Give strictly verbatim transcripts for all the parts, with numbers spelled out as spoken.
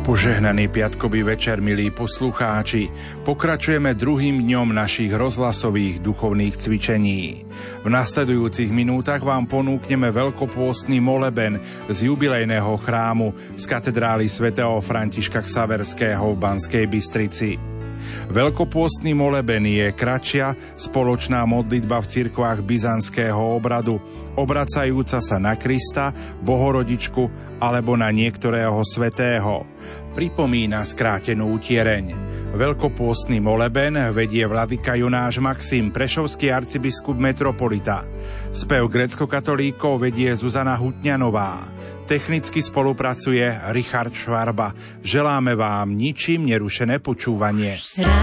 Požehnaný piatkový večer, milí poslucháči. Pokračujeme druhým dňom našich rozhlasových duchovných cvičení. V nasledujúcich minútach vám ponúkneme veľkopôstny moleben z jubilejného chrámu z katedrály svätého Františka Xaverského v Banskej Bystrici. Veľkopôstny moleben je kratšia spoločná modlitba v cirkvách byzantského obradu, obracajúca sa na Krista, Bohorodičku alebo na niektorého svätého. Pripomína skrátenú tiereň. Veľkopôstny moleben vedie vladyka Jonáš Maxim, prešovský arcibiskup metropolita. Spev gréckokatolíkov vedie Zuzana Hutňanová. Technicky spolupracuje Richard Švarba. Želáme vám ničím nerušené počúvanie.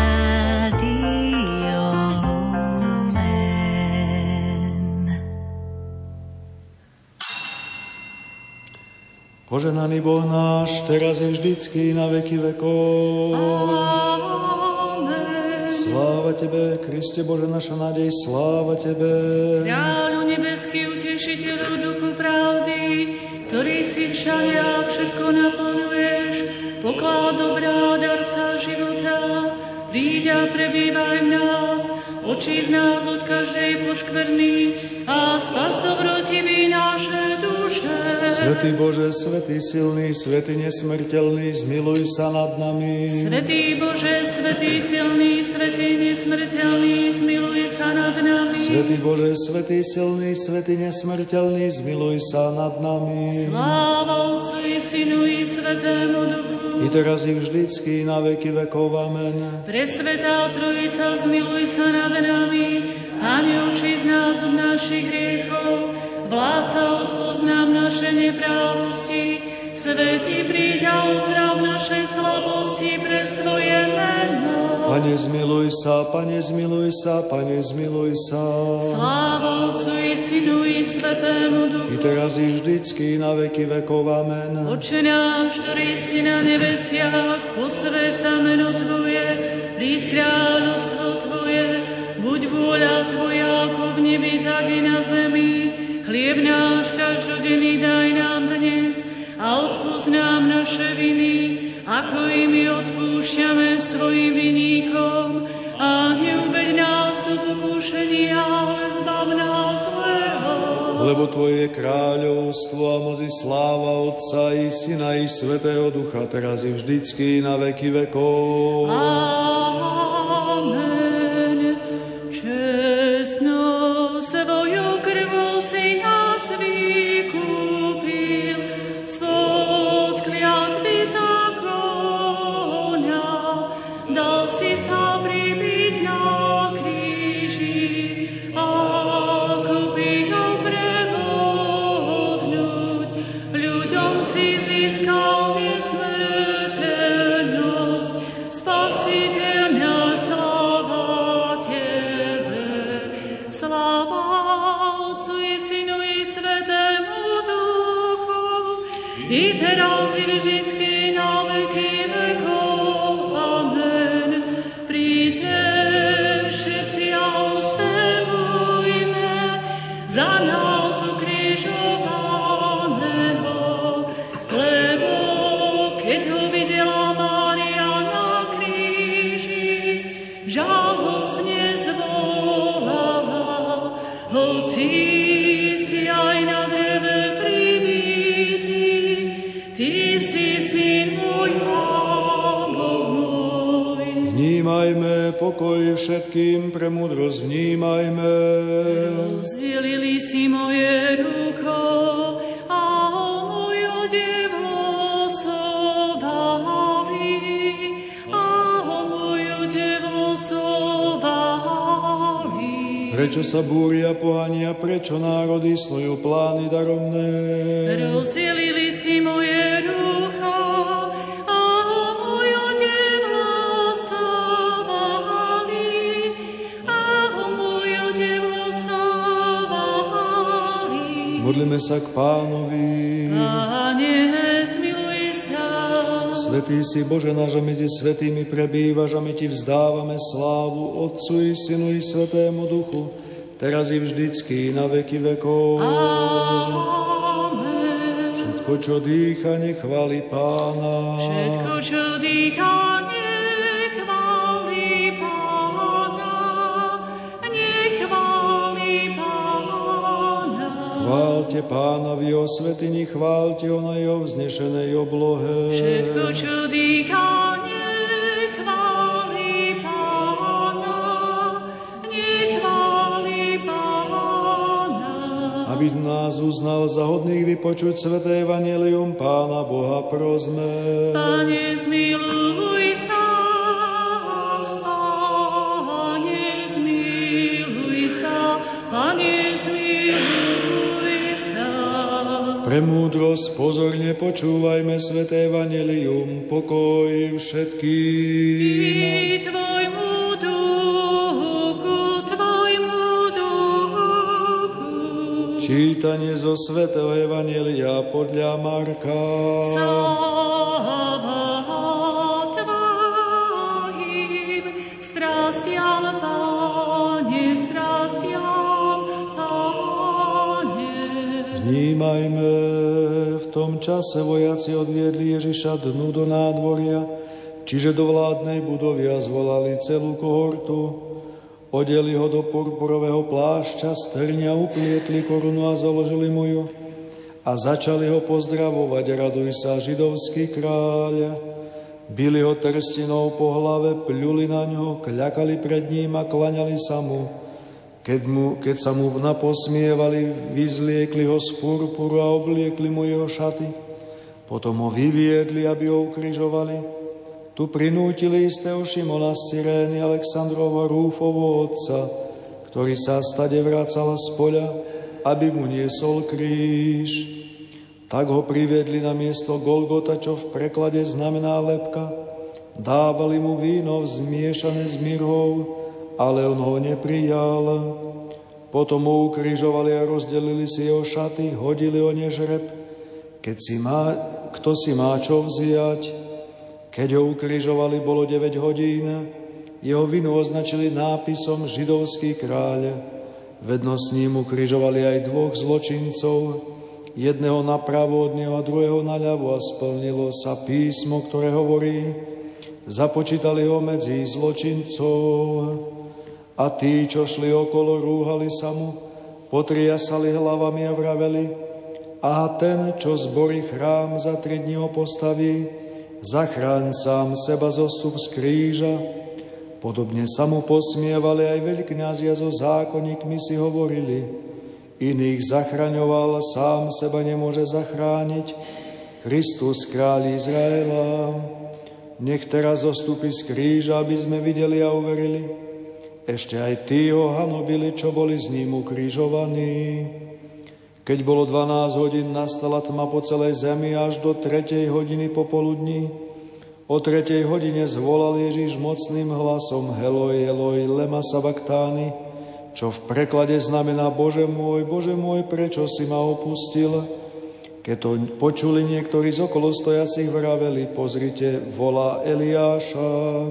Požehnaný Boh náš, teraz je vždycky na veky vekov. Amen. Sláva Tebe, Kriste Bože, naša nádej, sláva Tebe. Kráľu nebeský, utešiteľu, duchu pravdy, ktorý si všade a všetko naplňuješ, poklad dobrá, darca života, príď a prebývaj v nás, očí z nás od každej poškvrny a spas dobrotivý naše duše. Svätý Bože, svätý silný, svätý nesmrteľný, zmiluj sa nad nami. Svätý Bože, svätý silný, svätý nesmrteľný, zmiluj sa nad nami. Svätý Bože, svätý silný, svätý nesmrteľný, zmiluj sa nad nami. Sláva Otcu i Synu i Svätému Duchu, i teraz i vždycky na veky vekov. Amen. Presvätá Trojica, zmiluj sa nad nami. Pane, oči z nás od našich hriechov, vládca, odpoznám naše neprávosti, Svätý, príď a uzdrav naše slabosti pre svoje meno. Pane, zmiluj sa, Pane, zmiluj sa, Pane, zmiluj sa. Sláva Otcu i Synu i Svätému Duchu, i teraz i vždycky na veky vekov. Amen. Oče náš, ktorý si na nebesiach, posväť sa meno Tvoje, príď kráľovstvo Tvoje, buď vôľa Tvoja, ako v nebi, tak i na zemi. Chlieb náš každodenný daj nám dnes a odpusť nám naše viny, ako i my odpúšťame svojim viníkom. A neuveď nás do pokúšenia, ale zbav nás zlého. Lebo Tvoje je kráľovstvo a moc i sláva Otca i Syna i Svätého Ducha, teraz i vždycky na veky vekov. Amen. Čestnou svojou krvou si nás vykúpil, spod kliatby zákona, dal si sa pribiť na kríži, ako by ho prebodnúť. Ľuďom si získal nesmrteľnosť, Spasiteľ náš, sláva Tebe. Sláva Otcu i Synu i Svätému Duchu, i teraz i vždycky na veky vekov. Amen. Príďte všetci a ospevujme za nás ukrižovaného, lebo keď ho videla Mária na kríži, žalostne zvolala, hoci si aj na dreve pribitý, Ty si Syn môj a Boh môj. Vnímajme pokoj všetkým, pre múdrosť vnímajme. Rozdelili si moje ruko a môj odev losovali, a môj odev losovali. Prečo sa búria pohania, prečo národy snujú plány daromné? Rozdelili si moje rucho a môj odev losovali, a môj odev losovali. Modlíme sa k Pánovi. Pane, zmiluj sa. Svätý si, Bože náš, a medzi svätými prebývaš, a my Ti vzdávame slávu Otcu i Synu i Svätému Duchu, teraz i vždycky na veky vekov. Amen. Všetko Všetko, čo dýcha, nech chváli Pána. Všetko, čo dýcha, nech chváli Pána. Nech chváli Pána. Chválte Pána v jeho svätyni, chválte ho na jeho vznešenej oblohe. Všetko, čo dýcha, nech chváli Pána. Nech chváli Pána. Aby nás uznal za hodných vypočuť sväté evanjelium Pána Boha, prosme. Pane, zmiluj sa. Pane, zmiluj sa. Pane, zmiluj sa. Pre múdrosť pozorne počúvajme sväté evanjelium, pokoj všetkým. I tvojmu duchu, tvojmu duchu. Čítanie zo svätého evanjelia podľa Marka. Sláva tvojim strastiam, Pane, strastiam, Pane. Vnímajme, v tom čase vojaci odviedli Ježiša dnu do nádvoria, čiže do vládnej budovy, a zvolali celú kohortu. Odeli ho do purpurového plášťa, z trňa uplietli korunu a založili mu ju. A začali ho pozdravovať: raduj sa, židovský kráľ. Bili ho trstinou po hlave, pľuli na ňo, kľakali pred ním a klaňali sa mu. Keď, mu, keď sa mu naposmievali, vyzliekli ho z purpuru a obliekli mu jeho šaty. Potom ho vyviedli, aby ho ukrižovali. Tu prinútili istého Šimona z Cyrény, Alexandrovho Rúfovho otca, ktorý sa stade vracal z poľa, aby mu niesol kríž. Tak ho priviedli na miesto Golgota, čo v preklade znamená lebka. Dávali mu víno zmiešané s mirhou, ale on ho neprijal. Potom ho ukrižovali a rozdelili si jeho šaty, hodili o ne žreb. Keď si má, kto si má čo vziať? Keď ho ukrižovali, bolo deväť hodín. Jeho vinu označili nápisom Židovský kráľ. Vedno s ním ukrižovali aj dvoch zločincov, jedného napravo od neho a druhého naľavo, a splnilo sa písmo, ktoré hovorí: započítali ho medzi zločincov. A tí, čo šli okolo, rúhali sa mu, potriasali hlavami a vraveli: a ten, čo zborí chrám, za tri dni ho postaví, zachráň sám seba, zostup z kríža. Podobne sa mu posmievali aj veľkňazi a so zákonníkmi si hovorili: iných zachraňoval, sám seba nemôže zachrániť. Kristus, kráľ Izraela, nech teraz zostupí z kríža, aby sme videli a uverili. Ešte aj tí ho hanobili, čo boli s ním ukrižovaní. Keď bolo dvanásť hodín, nastala tma po celej zemi až do tretej hodiny popoludní. O tretej hodine zvolal Ježiš mocným hlasom: Eloj, Eloj, lema sabachthani, čo v preklade znamená: Bože môj, Bože môj, prečo si ma opustil? Keď to počuli niektorí z okolo stojacich, vraveli: pozrite, volá Eliáša.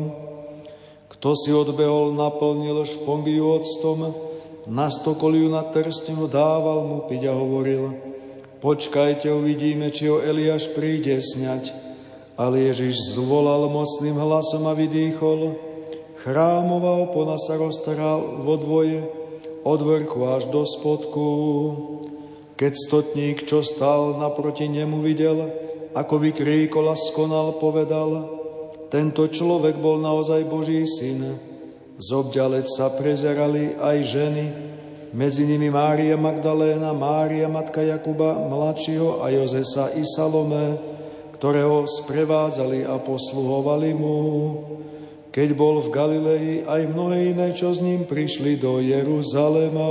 Kto si odbehol, naplnil špongiu octom, nastokol ju na trstinu, dával mu piť a hovoril: počkajte, uvidíme, či ho Eliáš príde sňať. Ale Ježiš zvolal mocným hlasom a vydýchol. Chrámová opona sa roztrhla vo dvoje, od vrchu až do spodku. Keď stotník, čo stál naproti nemu, videl, ako vykríkol a skonal, povedal: tento človek bol naozaj Boží syn. Zobďaleč sa prezerali aj ženy, medzi nimi Mária Magdaléna, Mária matka Jakuba mladšieho a Jozesa i Salome, ktoré ho sprevádzali a posluhovali mu. Keď bol v Galilei, aj mnohé iné, čo s ním prišli do Jeruzalema.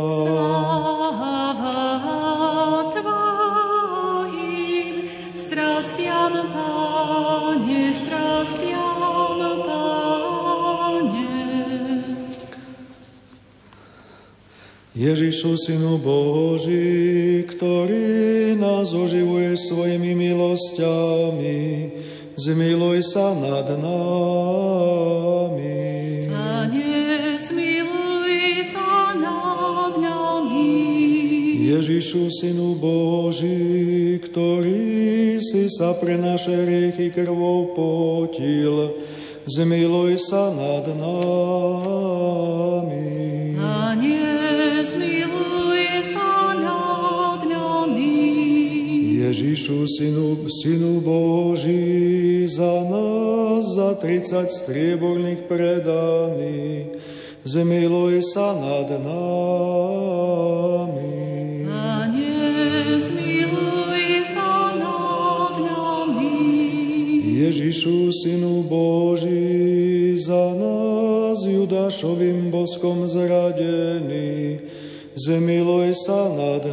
Sláva tvojim strastiam, Pane, strastiam, Pane. Ježišu, Synu Boží, ktorý nás oživuje svojimi milosťami, zmiluj sa nad nami. Pane, zmiluj sa nad nami. Ježišu, Synu Boží, ktorý si sa pre naše hriechy krvou potil, zmiluj sa nad nami. Pane, zmiluj sa nad nami. Ježišu, Synu, Synu Boží, za nás za tridsať strieborných predaní, zmiluj sa nad nami. Ježišu, Synu Boží, za nás Judášovým boskom zradený, zmiluj sa nad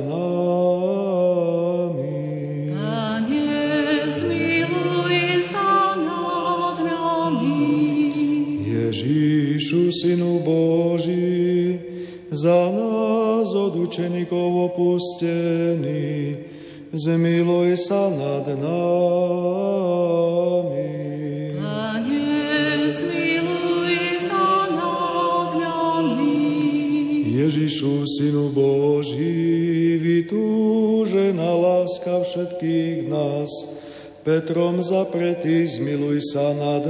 nami. Pane, zmiluj sa nad nami. Ježišu, Synu Boží, za nás od učeníkov opustený, zmiluj sa nad nami. Pane, zmiluj sa nad nami. Ježišu, Synu Boží, vytúžená láska všetkých nás, Petrom zapretý, zmiluj sa nad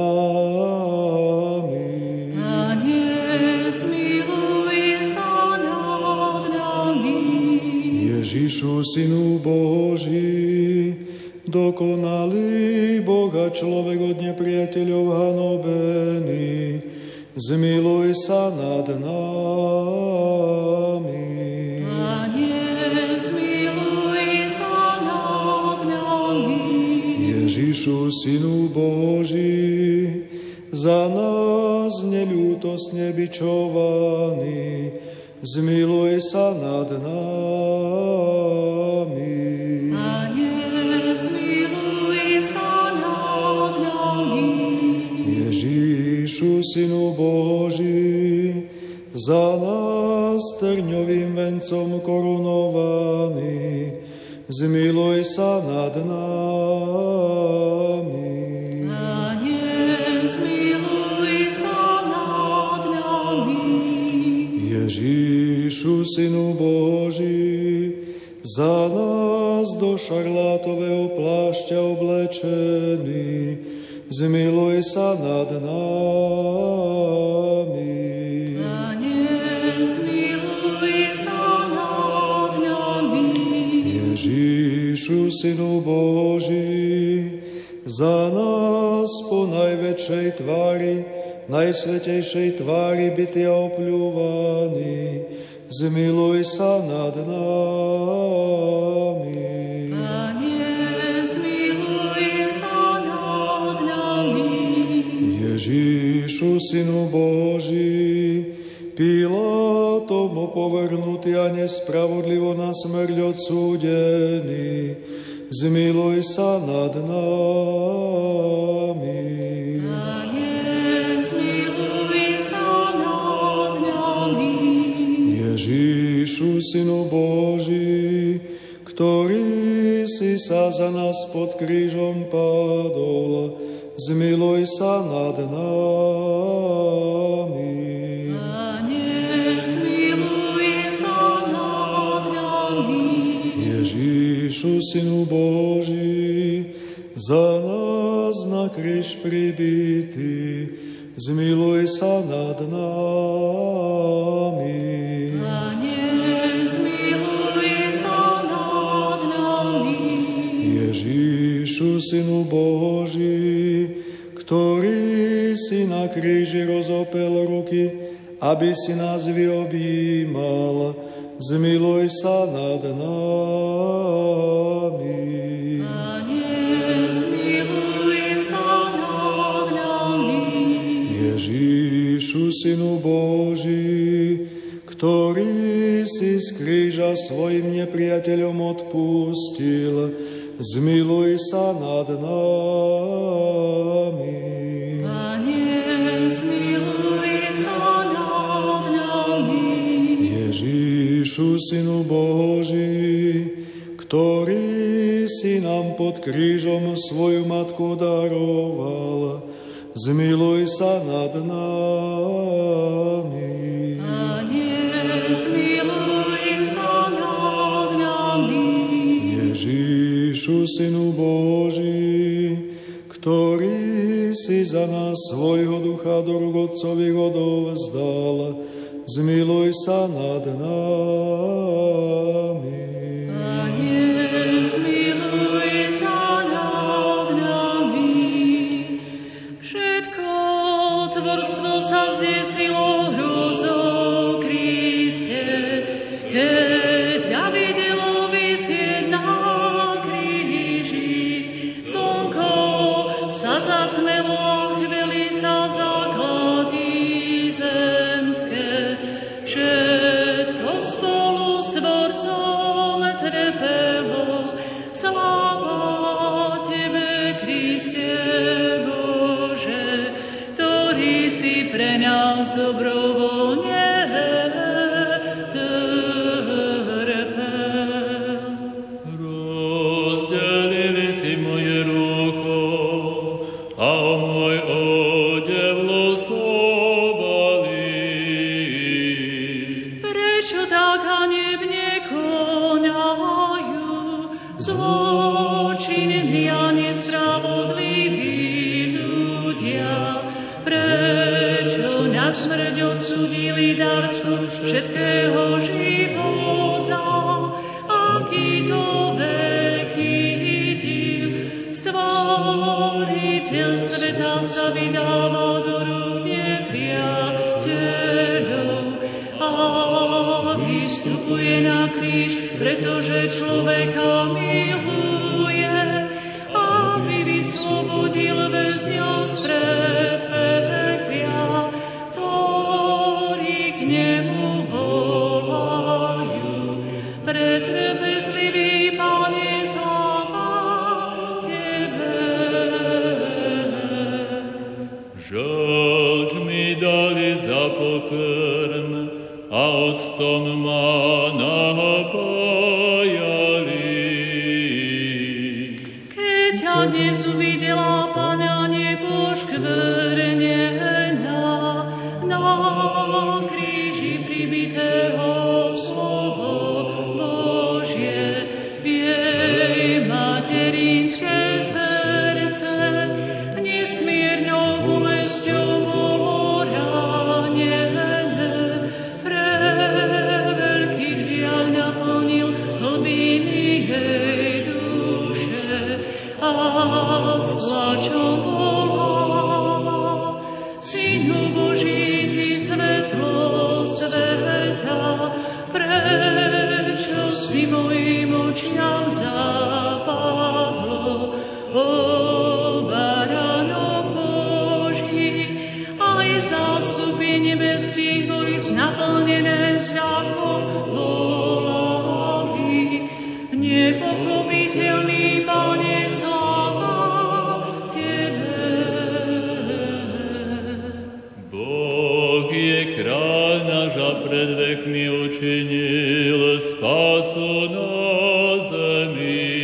nami. Pane, zmiluj sa nad nami. Ježišu, Synu Boží, dokonalý Boh a človek od nepriateľov hanobený, zmiluj sa nad nami. Pane, zmiluj sa nad nami. Ježišu, Synu Boží, za nás neľútostne bičovaný, zmiluj sa nad nami. Pane, zmiluj sa nad nami. Ježišu, Synu Boží, za nás trňovým vencom korunovaný, zmiluj sa nad nami. Pane, zmiluj sa nad nami. Ježišu, Synu Boží, za nás do šarlátového plášťa oblečený, zmiluj sa nad nami. Pane, zmiluj sa nad nami. Ježišu, Synu Boží, za nás po najväčšej tvári, najsvetejšej tvári bytia opľúvaný, zmiluj sa nad nami. Pane, zmiluj sa nad nami. Ježišu, Synu Boží, Pilátom opovrhnutý a nespravodlivo na smrť odsúdený, zmiluj sa nad nami. Pane, zmiluj sa nad nami. Ježišu, Synu Boží, ktorý si sa za nás pod krížom padol, zmiluj sa nad nami. Pane, zmiluj sa nad nami. Ježišu, Synu Boží, za nás na kríž pribitý, zmiluj sa nad nami. Pane, zmiluj sa nad nami. Ježišu, Synu Boží, ktorý si na kríži rozopel ruky, aby si nás vyobjímal, zmiluj sa nad nami. Pane, zmiluj sa nad nami. Ježišu, Synu Boží, ktorý si z kríža svojim nepriateľom odpustil, zmiluj sa nad nami. Pane, zmiluj sa nad nami. Ježišu, Synu Boží, ktorý si nám pod krížom svoju matku daroval, zmiluj sa nad nami. Pane, zmiluj sa nad Ježišu, Synu Boží, ktorý si za nás svojho ducha do rúk Otcových odovzdal, zmiluj sa nad nami. Pane, zmiluj sa nad nami. Všetko tvorstvo sa zdesilo hrôzou Kriste, keď ťa videlo visieť na kríži. Slnko sa zatmelo, chveli sa základy zemské. Všetko spolu s Tvorcom trpelo. Sláva Tebe, Kriste Bože, ktorý si pre nás dobrovoľne trpel. Rozdelili si moje rucho a o môj odev losovali. Prečo tak hanebne konajú zločinní a nespravodliví ľudia? Prečo na smrť odsudili darcu všetkého života? Aký to veľký div, Stvoriteľ sveta sa vydáva do rúk nepriateľov a vystupuje na kríž, pretože človeka miluje, aby vyslobodil väzňov spred peklia, ktorí k nemu volajú. Pretrpezlivý Pane, sláva Tebe. Žalč mi dali za pokrm a octom ma napájali. Keď ťa dnes uvidela, Pana, nepoškvrnená, na kríži pribitého slovo Božie, v jej materinské srdce nesmiernou bolesťou bolo ranené. Pre veľký žiaľ naplnil hlbiny jej duše a s plačom volala: Synu Boží, Ty svetlo sveta, prečo si mojim očiam zapadlo? O baránok Boží, aj zástupy nebeských vojsk naplnené všakom volali: Nepochopiteľný Pane, sláva Tebe. Boh je kráľ náš a pred vekmi učinil spásu na zemi.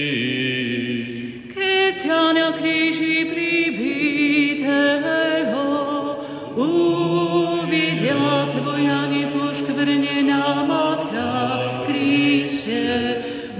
Keď ťa na kríži pribitého uvidela Tvoja nepoškvrnená Matka, Kriste,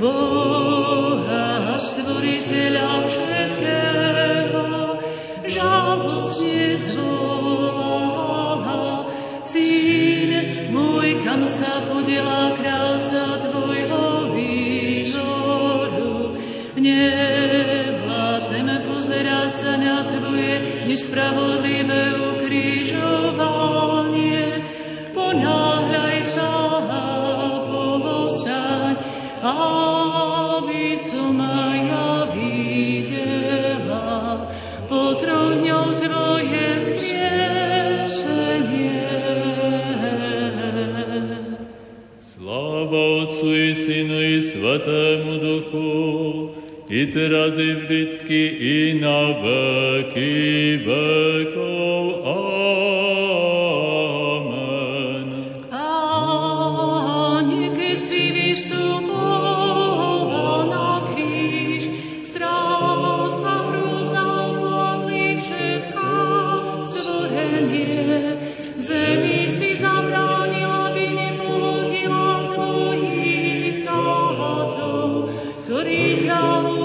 Boha, Stvoriteľa všetkého, žalostne zvolala: Syn môj, kam sa podela krása Tvojho výzoru? Nevládzem pozerať sa na Tvoje nespravodlivé ukrižovanie. Ponáhľaj sa a povstaň, aby som aj ja videla po troch dňoch Tvoje vzkriesenie. Sláva Otcu i Synu i Svätému Duchu, i teraz i vždycky i na veky vekov. Amen. Páne, keď si vystupoval na kríž, strach a hrôza ovládli všetko stvorenie. V zemi si zabránila, aby nepohodila Tvojich kátov, ktorí ťa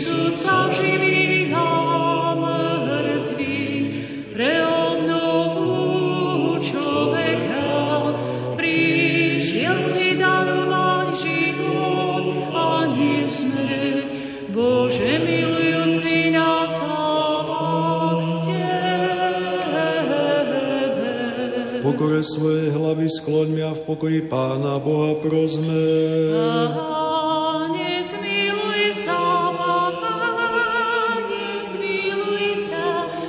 sudca živých a mŕtvych, pre obnovu človeka prišiel si darovať život a nie smrť. Bože milujúci nás, sláva Tebe. V pokore svojej hlavy skloňme a v pokoji Pána Boha prosme. Páne, zmiluj sa, Páne, zmiluj sa,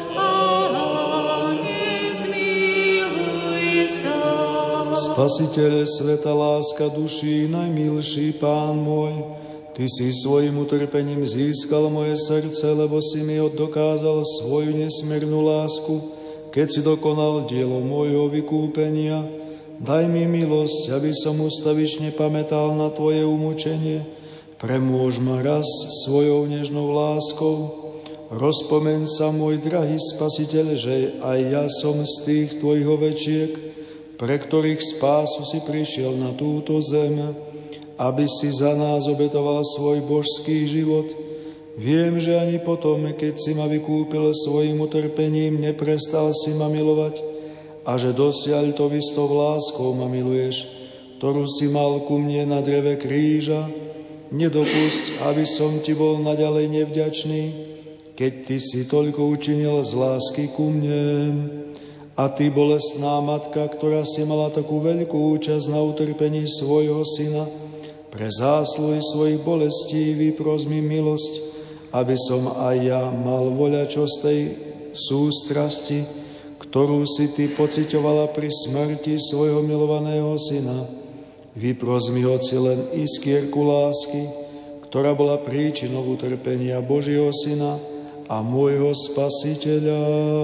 Páne, zmiluj sa. Spasiteľ, sveta láska duší, najmilší Pán môj, Ty si svojim utrpením získal moje srdce, lebo si mi dokázal svoju nesmiernú lásku, keď si dokonal dielo môjho vykúpenia. Daj mi milosť, aby som ustavične pamätal na Tvoje umúčenie. Premôž ma raz svojou nežnou láskou. Rozpomeň sa, môj drahý Spasiteľ, že aj ja som z tých Tvojich ovečiek, pre ktorých spásu si prišiel na túto zem, aby si za nás obetoval svoj božský život. Viem, že ani potom, keď si ma vykúpil svojim utrpením, neprestal si ma milovať a že dosiaľ to istou láskou ma miluješ, ktorú si mal ku mne na dreve kríža. Nedopusť, aby som Ti bol naďalej nevďačný, keď Ty si toľko učinil z lásky ku mne. A Ty, bolestná matka, ktorá si mala takú veľkú účasť na utrpení svojho syna, pre zásluhy svojich bolestí vypros mi milosť, aby som aj ja mal voľačo z tej sústrasti, ktorú si Ty pociťovala pri smrti svojho milovaného syna. Vypros mi hoci len iskierku lásky, ktorá bola príčinou utrpenia Božieho syna a môjho Spasiteľa.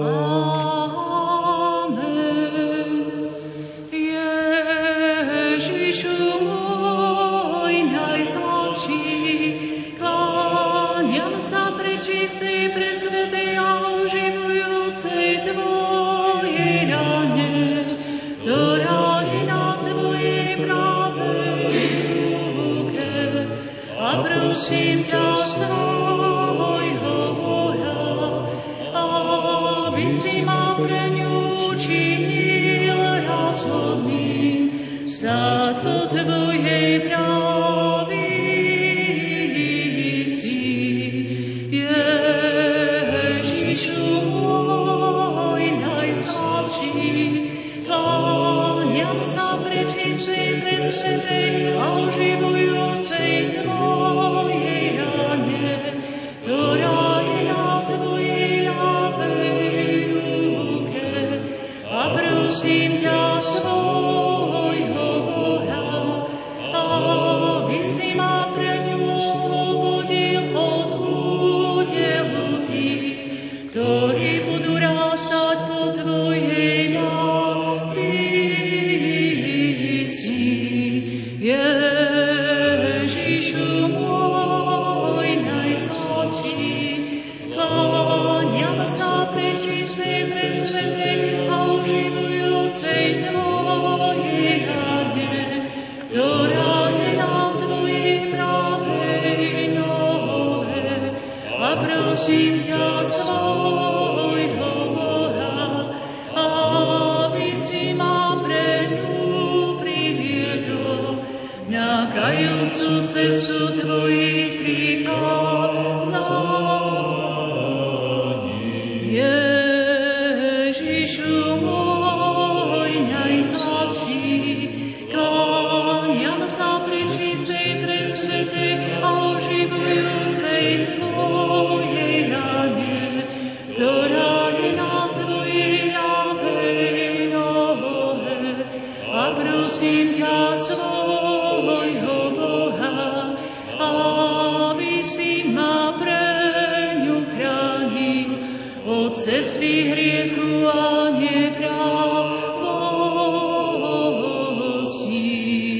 Prosím ťa, svojho Boha, aby si ma pre ňu učinil raz hodným stáť po Tvojej pravici. Ježišu môj najsladší, kláňam sa pre čistej, pre svätej a oživujúcej Tvojej rane, ktorá je na Tvojej ľavej ruke. A prosím ťa, svojho Boha, aby si ma pre ňu oslobodil od údelu tých, ktorí budú rástať po Tvojej ľavici. Ježišu môj najsladší, kláňam sa pre čistej, pre svätej a oživujúcej Tvojej rane, ktorá je na Tvojej pravej nohe. A prosím ťa, svojho Boha, aby si ma pre ňu priviedol na kajúcu cestu Tvojich prikázaní. Ježišu môj najsladší, kláňam sa pri čistej, pre svätej a oživujúcej Tvojej rane, ktorá je na Tvojej ľavej nohe. A prosím ťa, svojho Boha, aby si ma pre ňu chránil od cesty hriechu a nepravosti.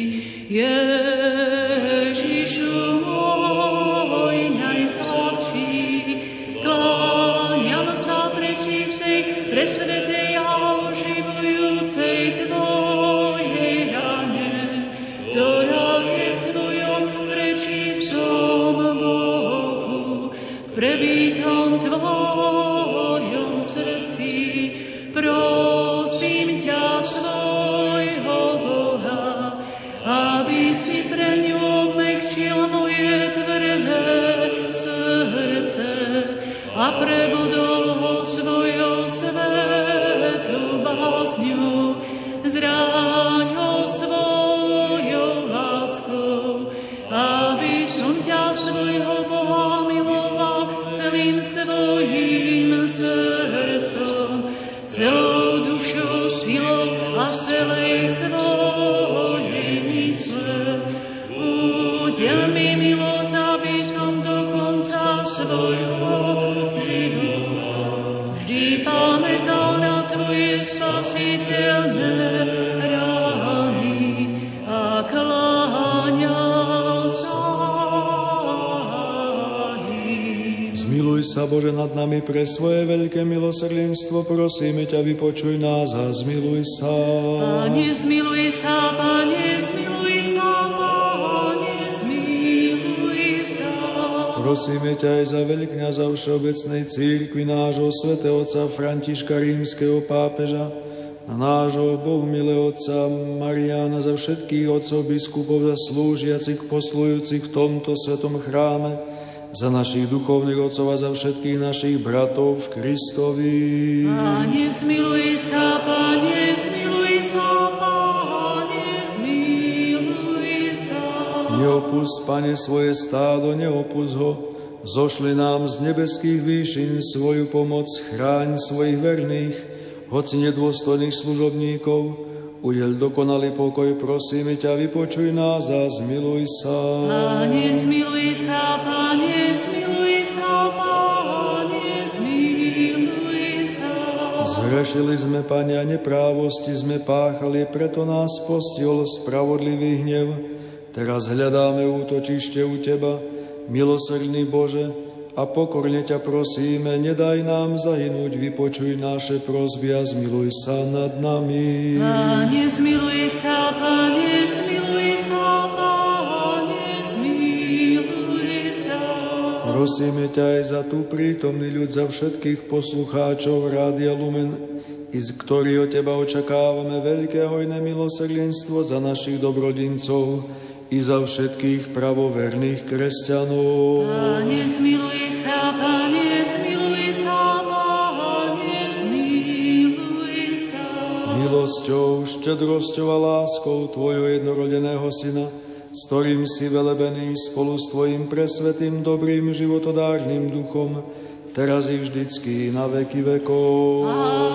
Ježišu môj najsladší, kláňam sa pre čistej, pre svätej a oživujúcej Tvojej rane, ktorá je v Tvojom prečistom boku. svojho Boha, aby si pre ňu obmekčil moje tvrdé srdce a prebudol ho svojou svetou básňou. Zráň ho svojou láskou, aby som ťa svojho Boha miloval celým svojím srdcom, celou dušou, silou a celej svojej mysle. Udiel mi milosť, aby som do konca svojho života vždy pamätal na tvoje spasiteľné rány a kláňal sa im. Zmiluj sa, Bože, nad nami pre svoje veľké milosrdenstvo, prosíme ťa, vypočuj nás a zmiluj sa. Pane, zmiluj sa, Pane, zmiluj sa, Pane, zmiluj sa. Prosíme ťa aj za veľkňaza Všeobecnej cirkvi nášho svätého otca Františka rímskeho pápeža, na nášho bohumilého otca Mariána, za všetkých otcov biskupov, za slúžiacich, poslujúcich v tomto svetom chráme, za našich duchovných otcov a za všetkých našich bratov v Kristovi. Pane, zmiluj sa, Pane, zmiluj sa, Pane, zmiluj sa. Neopusť, Pane, svoje stádo, neopusť ho. Zošli nám z nebeských výšin svoju pomoc, chráň svojich verných, hoci nedôstojných služobníkov. Udeľ dokonalý pokoj, prosíme ťa, vypočuj nás a zmiluj sa. Pane, zmiluj sa, Pane, zmiluj sa, Pane, zmiluj sa. Zhrešili sme, Pane, a neprávosti sme páchali, preto nás postihol spravodlivý hnev. Teraz hľadáme útočište u Teba, milosrdný Bože, a pokorne ťa prosíme, nedaj nám zahynúť, vypočuj naše prosby a zmiluj sa nad nami. Pane, zmiluj sa, Pane, zmiluj sa, Pane, zmiluj sa. Prosíme ťa aj za tú prítomný ľud, za všetkých poslucháčov Rádia Lumen, i z ktorí od Teba očakávame veľké hojné milosrdenstvo, za našich dobrodincov i za všetkých pravoverných kresťanov. Pane, zmiluj sa, Pane, zmiluj sa, Pane, zmiluj sa. Milosťou, štedrosťou a láskou Tvojho jednorodeného Syna, s ktorým si velebený spolu s Tvojim presvetým, dobrým, životodárnym duchom, teraz i vždycky na veky vekov.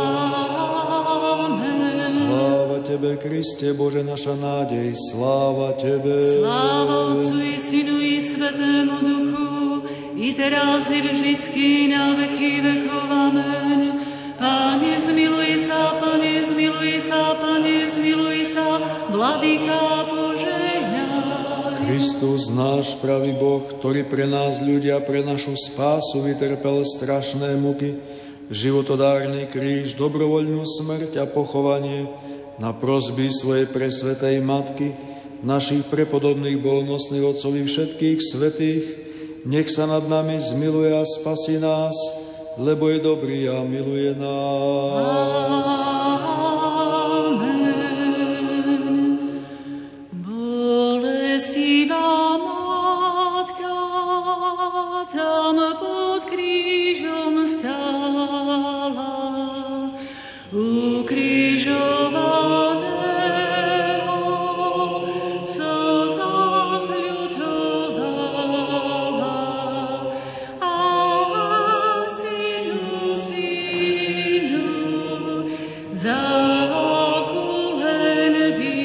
Amen. Sláva Tebe, Kriste, Bože, naša nádej, sláva Tebe. Sláva Otcu i Synu i Svetému Duchu, i teraz i vždycky na veky vekov. Amen. Pane, zmiluj sa, Pane, zmiluj sa, Pane, zmiluj sa, Vladyka požehnaj. Kristus, náš pravý Boh, ktorý pre nás ľudia, pre našu spásu vytrpel strašné muky, životodárny kríž, dobrovoľnú smrť a pochovanie, na prosby svojej presvetej Matky, našich prepodobných bolnostných otcov i všetkých svätých, nech sa nad nami zmiluje a spasí nás, lebo je dobrý a miluje nás. Amen. Bolestivá Matka tam pod krížom stála, ukrižovaného v slzách ľutovala a synu, synu, za oku len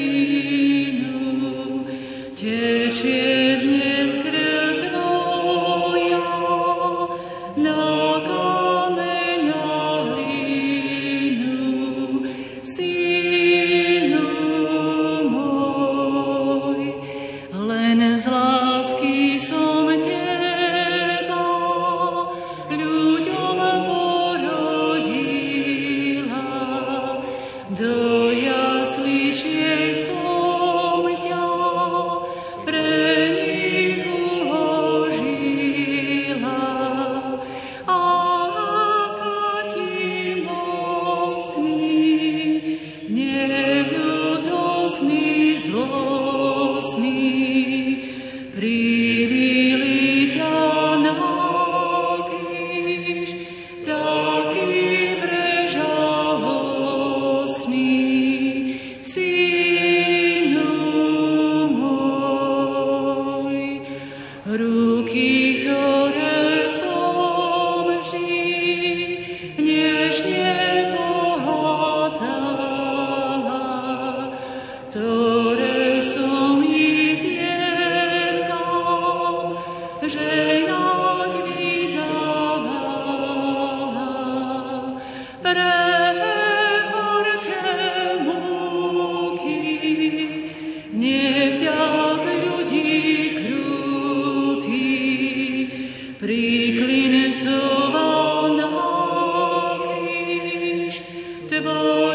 vínu tečie dnes krv Tvoja na kameňa hlinu. Synu môj, len z lásky som Teba ľuďom porodila, do jasličiek som ťa pre nich uložila. Aká Ti mocný, nie ktoré som i dietkam žehnať vydávala. Pre horké múky, nevďak ľudí krutý, priklincoval na kríž tvoj.